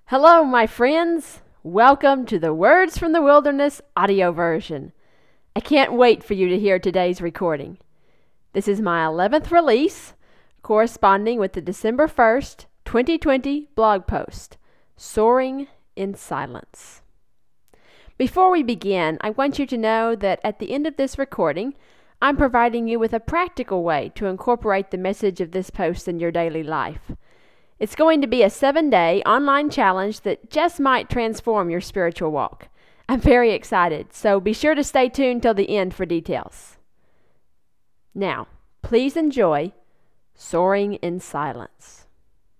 Hello, my friends. Welcome to the Words from the Wilderness audio version. I can't wait for you to hear today's recording. This is my 11th release, corresponding with the December 1st, 2020 blog post, Soaring in Silence. Before we begin, I want you to know that at the end of this recording, I'm providing you with a practical way to incorporate the message of this post in your daily life. It's going to be a 7-day online challenge that just might transform your spiritual walk. I'm very excited, so be sure to stay tuned till the end for details. Now, please enjoy Soaring in Silence.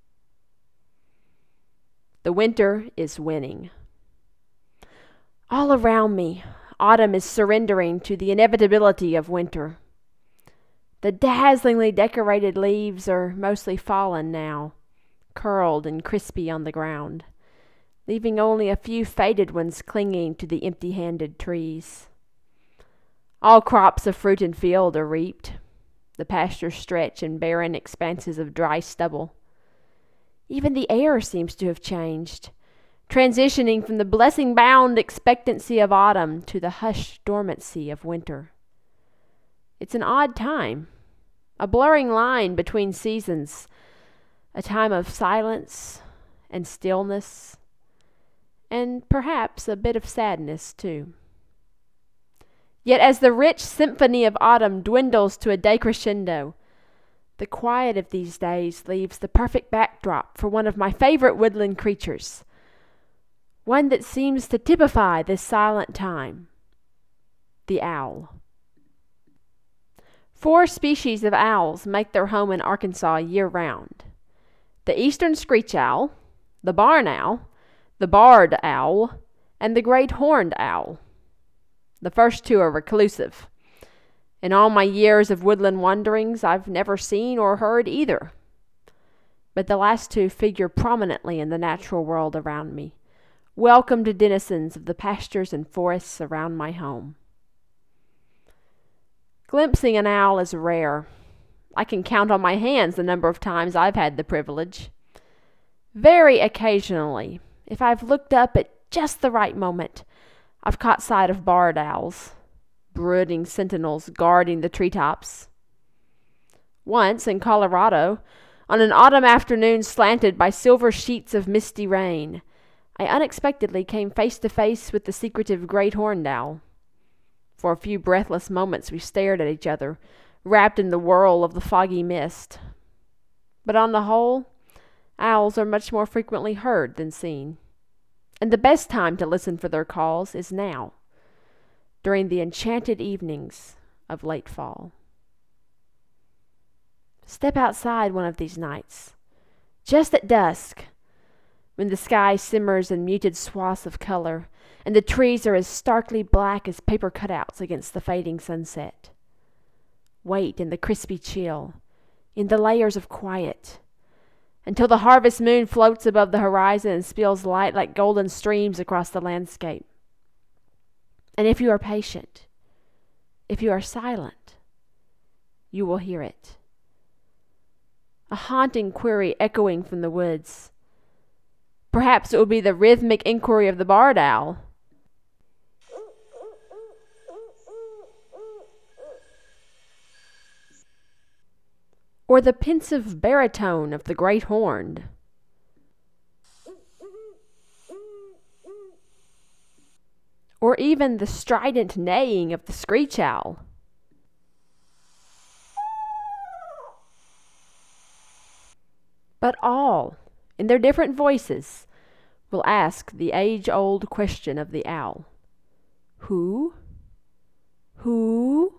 The winter is winning. All around me, autumn is surrendering to the inevitability of winter. The dazzlingly decorated leaves are mostly fallen now, curled and crispy on the ground, leaving only a few faded ones clinging to the empty-handed trees. All crops of fruit and field are reaped. The pastures stretch in barren expanses of dry stubble. Even the air seems to have changed, transitioning from the blessing-bound expectancy of autumn to the hushed dormancy of winter. It's an odd time, a blurring line between seasons, a time of silence and stillness, and perhaps a bit of sadness too. Yet as the rich symphony of autumn dwindles to a decrescendo, the quiet of these days leaves the perfect backdrop for one of my favorite woodland creatures, one that seems to typify this silent time: the owl. 4 species of owls make their home in Arkansas year-round: the eastern screech owl, the barn owl, the barred owl, and the great horned owl. The first 2 are reclusive. In all my years of woodland wanderings, I've never seen or heard either. But the last 2 figure prominently in the natural world around me, welcomed denizens of the pastures and forests around my home. Glimpsing an owl is rare. I can count on my hands the number of times I've had the privilege. Very occasionally, if I've looked up at just the right moment, I've caught sight of barred owls, brooding sentinels guarding the treetops. Once, in Colorado, on an autumn afternoon slanted by silver sheets of misty rain, I unexpectedly came face to face with the secretive great horned owl. For a few breathless moments we stared at each other, wrapped in the whirl of the foggy mist. But on the whole, owls are much more frequently heard than seen. And the best time to listen for their calls is now, during the enchanted evenings of late fall. Step outside one of these nights, just at dusk, when the sky simmers in muted swaths of color, and the trees are as starkly black as paper cutouts against the fading sunset. Wait in the crispy chill, in the layers of quiet, until the harvest moon floats above the horizon and spills light like golden streams across the landscape. And if you are patient, if you are silent, you will hear it. A haunting query echoing from the woods. Perhaps it will be the rhythmic inquiry of the barred owl. Or the pensive baritone of the great horned. Or even the strident neighing of the screech owl. But all, in their different voices, will ask the age-old question of the owl. Who? Who?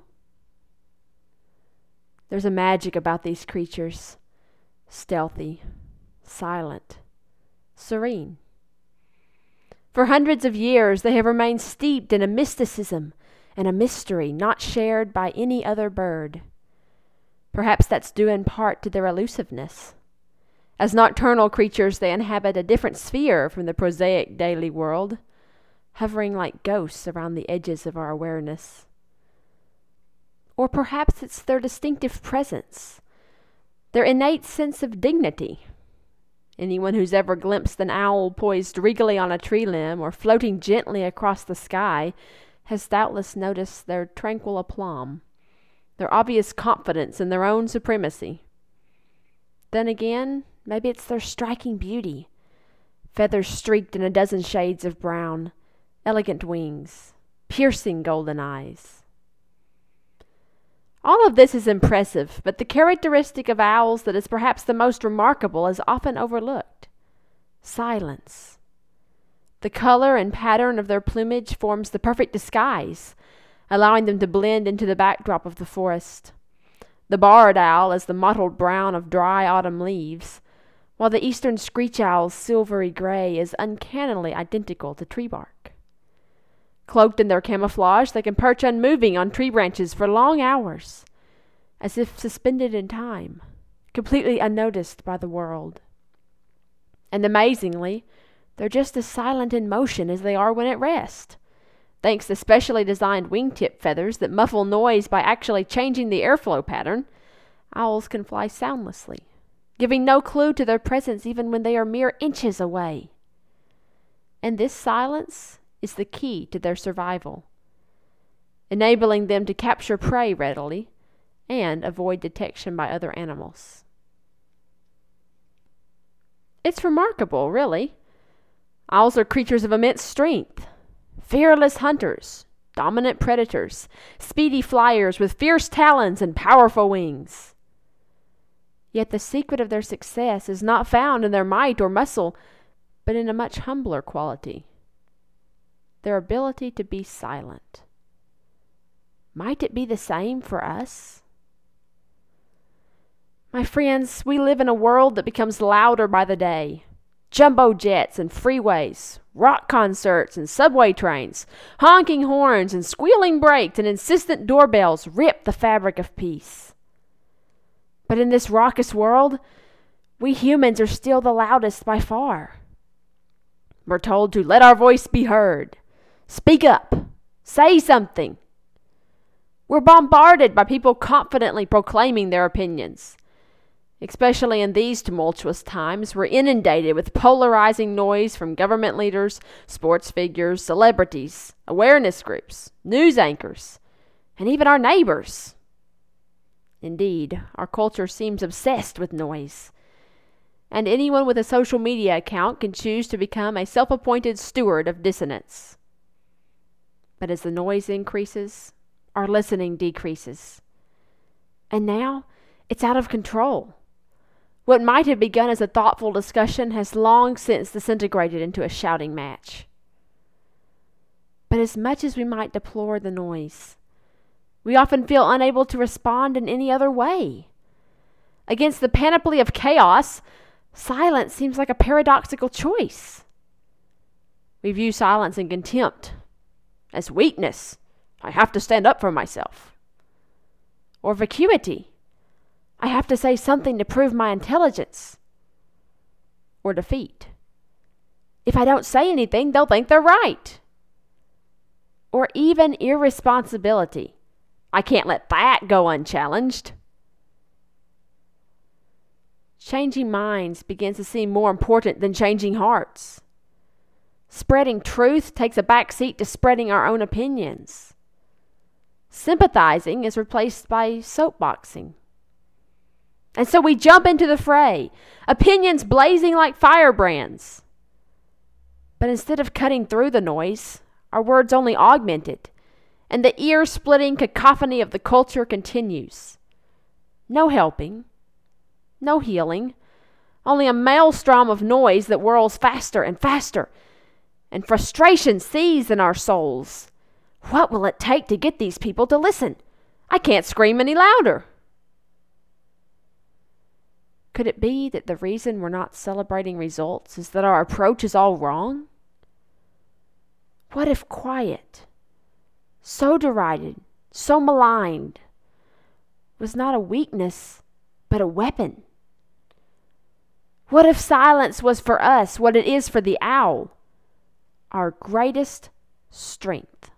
There's a magic about these creatures, stealthy, silent, serene. For hundreds of years they have remained steeped in a mysticism and a mystery not shared by any other bird. Perhaps that's due in part to their elusiveness. As nocturnal creatures, they inhabit a different sphere from the prosaic daily world, hovering like ghosts around the edges of our awareness. Or perhaps it's their distinctive presence, their innate sense of dignity, Anyone who's ever glimpsed an owl poised regally on a tree limb or floating gently across the sky has doubtless noticed their tranquil aplomb, their obvious confidence in their own supremacy. Then again, maybe it's their striking beauty, feathers streaked in a dozen shades of brown, elegant wings, piercing golden eyes. All of this is impressive, but the characteristic of owls that is perhaps the most remarkable is often overlooked: silence. The color and pattern of their plumage forms the perfect disguise, allowing them to blend into the backdrop of the forest. The barred owl is the mottled brown of dry autumn leaves, while the eastern screech owl's silvery gray is uncannily identical to tree bark. Cloaked in their camouflage, they can perch unmoving on tree branches for long hours, as if suspended in time, completely unnoticed by the world. And amazingly, they're just as silent in motion as they are when at rest. Thanks to specially designed wingtip feathers that muffle noise by actually changing the airflow pattern, owls can fly soundlessly, giving no clue to their presence even when they are mere inches away. And this silence is the key to their survival, enabling them to capture prey readily and avoid detection by other animals. It's remarkable, really. Owls are creatures of immense strength, fearless hunters, dominant predators, speedy flyers with fierce talons and powerful wings. Yet the secret of their success is not found in their might or muscle, but in a much humbler quality: their ability to be silent. Might it be the same for us? My friends, we live in a world that becomes louder by the day. Jumbo jets and freeways, rock concerts and subway trains, honking horns and squealing brakes and insistent doorbells rip the fabric of peace. But in this raucous world, we humans are still the loudest by far. We're told to let our voice be heard, speak up, say something. We're bombarded by people confidently proclaiming their opinions. Especially in these tumultuous times, we're inundated with polarizing noise from government leaders, sports figures, celebrities, awareness groups, news anchors, and even our neighbors. Indeed, our culture seems obsessed with noise, and anyone with a social media account can choose to become a self-appointed steward of dissonance. But as the noise increases, our listening decreases. And now, it's out of control. What might have begun as a thoughtful discussion has long since disintegrated into a shouting match. But as much as we might deplore the noise, we often feel unable to respond in any other way. Against the panoply of chaos, silence seems like a paradoxical choice. We view silence in contempt, as weakness. I have to stand up for myself. Or vacuity. I have to say something to prove my intelligence. Or defeat. If I don't say anything, they'll think they're right. Or even irresponsibility. I can't let that go unchallenged. Changing minds begins to seem more important than changing hearts. Spreading truth takes a back seat to spreading our own opinions. Sympathizing is replaced by soapboxing. And so we jump into the fray, opinions blazing like firebrands. But instead of cutting through the noise, our words only augment it, and the ear-splitting cacophony of the culture continues. No helping, no healing, only a maelstrom of noise that whirls faster and faster, and frustration seethes in our souls. What will it take to get these people to listen? I can't scream any louder. Could it be that the reason we're not celebrating results is that our approach is all wrong? What if quiet, so derided, so maligned, was not a weakness, but a weapon? What if silence was for us what it is for the owl, our greatest strength?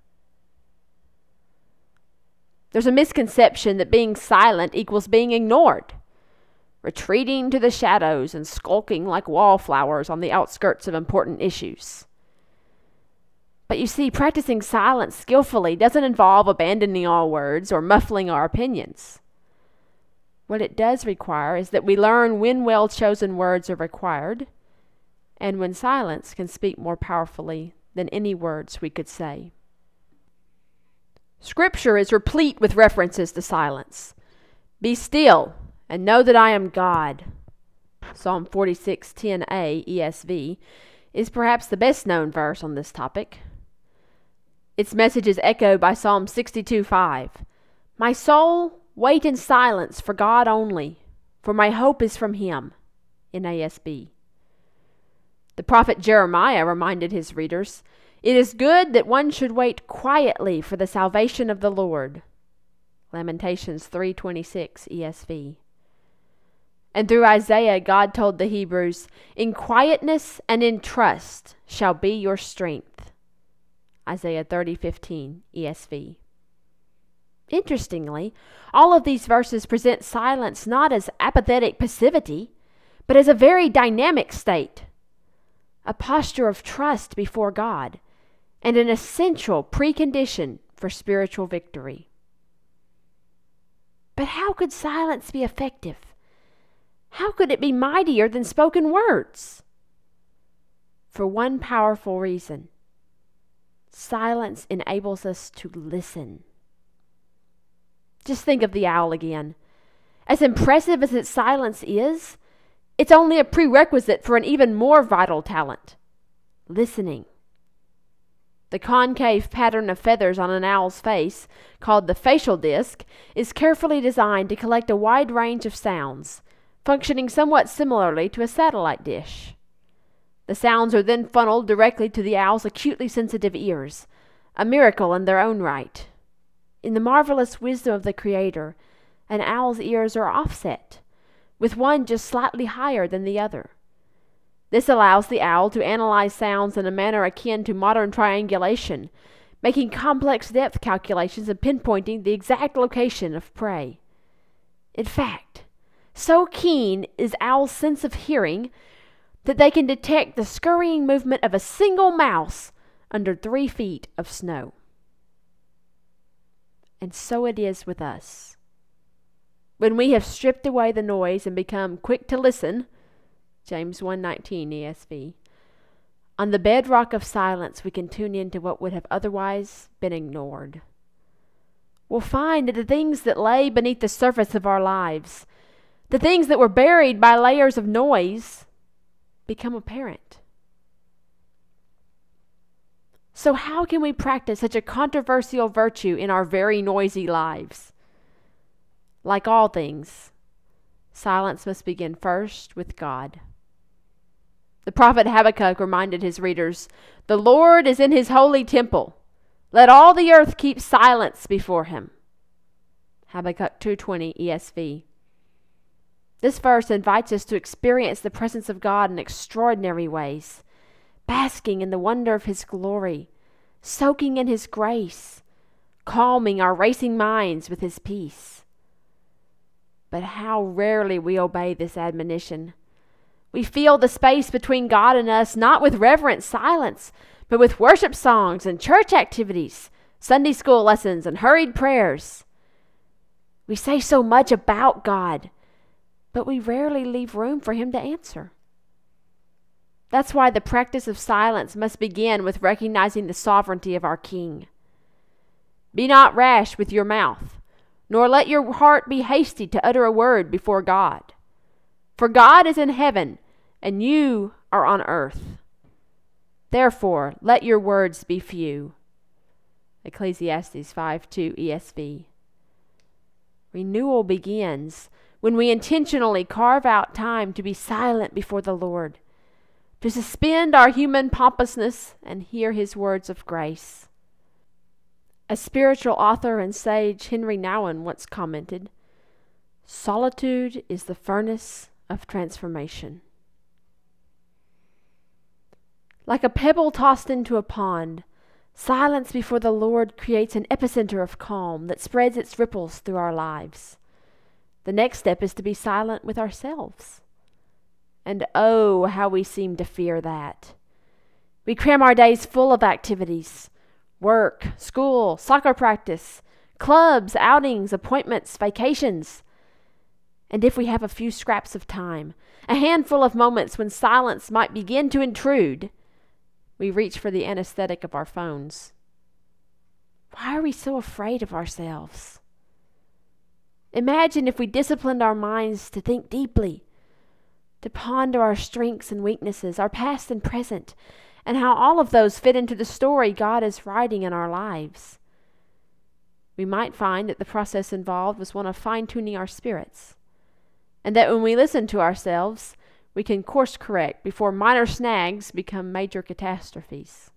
There's a misconception that being silent equals being ignored. retreating to the shadows and skulking like wallflowers on the outskirts of important issues. But you see, practicing silence skillfully doesn't involve abandoning all words or muffling our opinions. What it does require is that we learn when well-chosen words are required and when silence can speak more powerfully than any words we could say. Scripture is replete with references to silence. Be still and know that I am God. Psalm 46:10a ESV is perhaps the best known verse on this topic. Its message is echoed by Psalm 62:5. My soul, wait in silence for God only, for my hope is from Him. NASB. The prophet Jeremiah reminded his readers, it is good that one should wait quietly for the salvation of the Lord. Lamentations 3:26 ESV. And through Isaiah, God told the Hebrews, in quietness and in trust shall be your strength. Isaiah 30:15 ESV. Interestingly, all of these verses present silence not as apathetic passivity, but as a very dynamic state, a posture of trust before God, and an essential precondition for spiritual victory. But how could silence be effective? How could it be mightier than spoken words? For one powerful reason. Silence enables us to listen. Just think of the owl again. As impressive as its silence is, it's only a prerequisite for an even more vital talent, listening. The concave pattern of feathers on an owl's face, called the facial disc, is carefully designed to collect a wide range of sounds, functioning somewhat similarly to a satellite dish. The sounds are then funneled directly to the owl's acutely sensitive ears, a miracle in their own right. In the marvelous wisdom of the Creator, an owl's ears are offset, with one just slightly higher than the other. This allows the owl to analyze sounds in a manner akin to modern triangulation, making complex depth calculations and pinpointing the exact location of prey. In fact, so keen is owls' sense of hearing that they can detect the scurrying movement of a single mouse under 3 feet of snow. And so it is with us. When we have stripped away the noise and become quick to listen, James 1:19 ESV, on the bedrock of silence we can tune into what would have otherwise been ignored. We'll find that the things that lay beneath the surface of our lives, the things that were buried by layers of noise, become apparent. So how can we practice such a controversial virtue in our very noisy lives? Like all things, silence must begin first with God. The prophet Habakkuk reminded his readers, the Lord is in His holy temple. Let all the earth keep silence before Him. Habakkuk 2:20 ESV. This verse invites us to experience the presence of God in extraordinary ways, basking in the wonder of His glory, soaking in His grace, calming our racing minds with His peace. But how rarely we obey this admonition. We fill the space between God and us not with reverent silence, but with worship songs and church activities, Sunday school lessons and hurried prayers. We say so much about God, but we rarely leave room for Him to answer. That's why the practice of silence must begin with recognizing the sovereignty of our King. Be not rash with your mouth, nor let your heart be hasty to utter a word before God. For God is in heaven, and you are on earth. Therefore, let your words be few. Ecclesiastes 5:2 ESV. Renewal begins when we intentionally carve out time to be silent before the Lord, to suspend our human pompousness and hear His words of grace. A spiritual author and sage, Henry Nouwen, once commented, solitude is the furnace of transformation. Like a pebble tossed into a pond, silence before the Lord creates an epicenter of calm that spreads its ripples through our lives. The next step is to be silent with ourselves. And oh, how we seem to fear that. We cram our days full of activities: work, school, soccer practice, clubs, outings, appointments, vacations. And if we have a few scraps of time, a handful of moments when silence might begin to intrude, we reach for the anesthetic of our phones. Why are we so afraid of ourselves? Imagine if we disciplined our minds to think deeply, to ponder our strengths and weaknesses, our past and present, and how all of those fit into the story God is writing in our lives. We might find that the process involved was one of fine-tuning our spirits, and that when we listen to ourselves, we can course correct before minor snags become major catastrophes.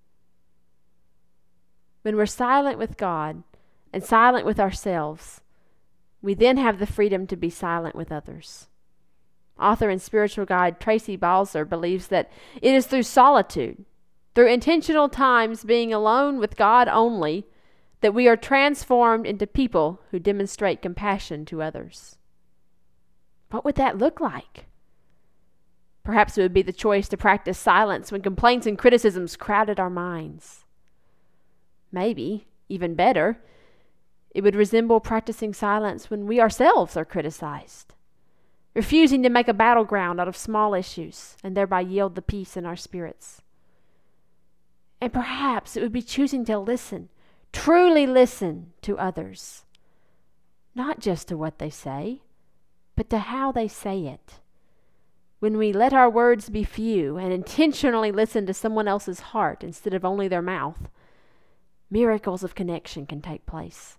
When we're silent with God and silent with ourselves, we then have the freedom to be silent with others. Author and spiritual guide Tracy Balzer believes that it is through solitude, through intentional times being alone with God only, that we are transformed into people who demonstrate compassion to others. What would that look like? Perhaps it would be the choice to practice silence when complaints and criticisms crowded our minds. Maybe, even better, it would resemble practicing silence when we ourselves are criticized, refusing to make a battleground out of small issues and thereby yield the peace in our spirits. And perhaps it would be choosing to listen, truly listen to others, not just to what they say, but to how they say it. When we let our words be few and intentionally listen to someone else's heart instead of only their mouth, miracles of connection can take place.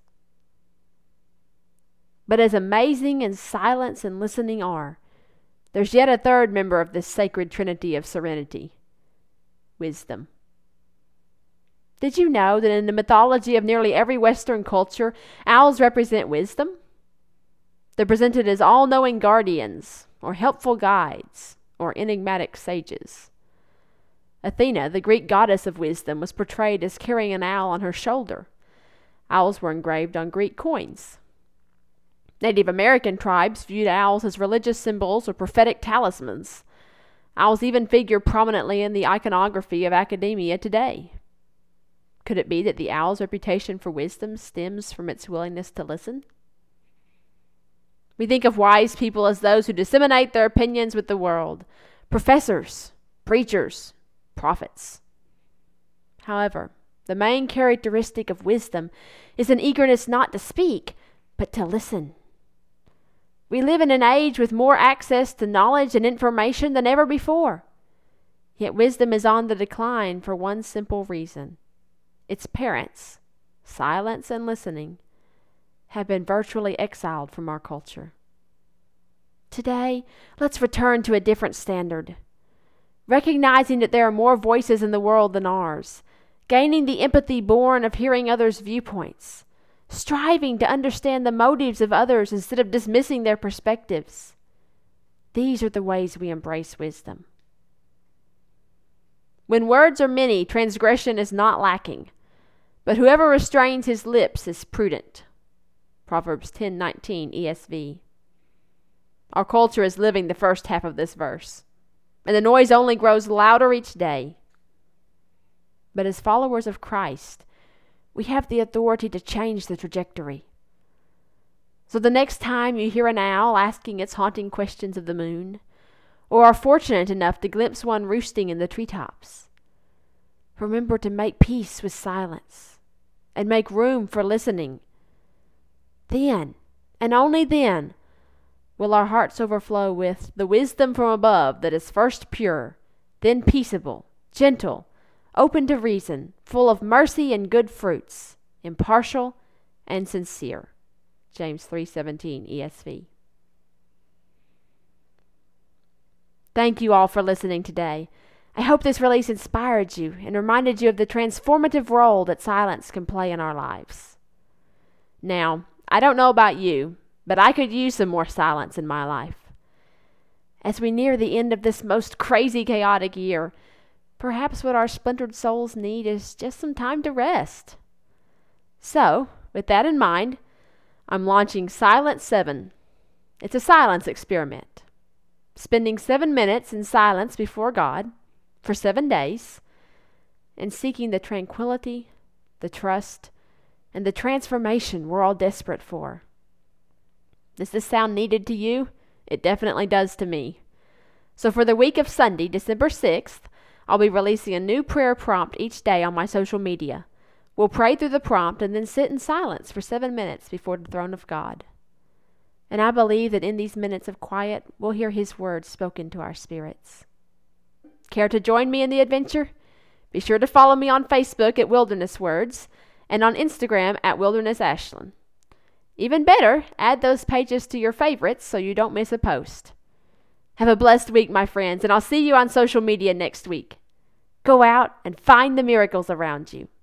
But as amazing as silence and listening are, there's yet a third member of this sacred trinity of serenity: wisdom. Did you know that in the mythology of nearly every Western culture, owls represent wisdom? They're presented as all-knowing guardians, or helpful guides, or enigmatic sages. Athena, the Greek goddess of wisdom, was portrayed as carrying an owl on her shoulder. Owls were engraved on Greek coins. Native American tribes viewed owls as religious symbols or prophetic talismans. Owls even figure prominently in the iconography of academia today. Could it be that the owl's reputation for wisdom stems from its willingness to listen? We think of wise people as those who disseminate their opinions with the world: professors, preachers, prophets. However, the main characteristic of wisdom is an eagerness not to speak, but to listen. We live in an age with more access to knowledge and information than ever before. Yet wisdom is on the decline for one simple reason. Its parents, silence and listening, have been virtually exiled from our culture. Today, let's return to a different standard. Recognizing that there are more voices in the world than ours, gaining the empathy born of hearing others' viewpoints, striving to understand the motives of others instead of dismissing their perspectives. These are the ways we embrace wisdom. When words are many, transgression is not lacking, but whoever restrains his lips is prudent. Proverbs 10:19 ESV. Our culture is living the first half of this verse, and the noise only grows louder each day. But as followers of Christ, we have the authority to change the trajectory. So the next time you hear an owl asking its haunting questions of the moon, or are fortunate enough to glimpse one roosting in the treetops, remember to make peace with silence and make room for listening. Then, and only then, will our hearts overflow with the wisdom from above that is first pure, then peaceable, gentle, open to reason, full of mercy and good fruits, impartial and sincere. James 3:17 ESV. Thank you all for listening today. I hope this release inspired you and reminded you of the transformative role that silence can play in our lives. Now, I don't know about you, but I could use some more silence in my life. As we near the end of this most crazy, chaotic year, perhaps what our splintered souls need is just some time to rest. So, with that in mind, I'm launching Silent 7, It's a silence experiment. Spending 7 minutes in silence before God for 7 days and seeking the tranquility, the trust, and the transformation we're all desperate for. Does this sound needed to you? It definitely does to me. So for the week of Sunday, December 6th, I'll be releasing a new prayer prompt each day on my social media. We'll pray through the prompt and then sit in silence for 7 minutes before the throne of God. And I believe that in these minutes of quiet, we'll hear His words spoken to our spirits. Care to join me in the adventure? Be sure to follow me on Facebook at Wilderness Words and on Instagram at Wilderness Ashland. Even better, add those pages to your favorites so you don't miss a post. Have a blessed week, my friends, and I'll see you on social media next week. Go out and find the miracles around you.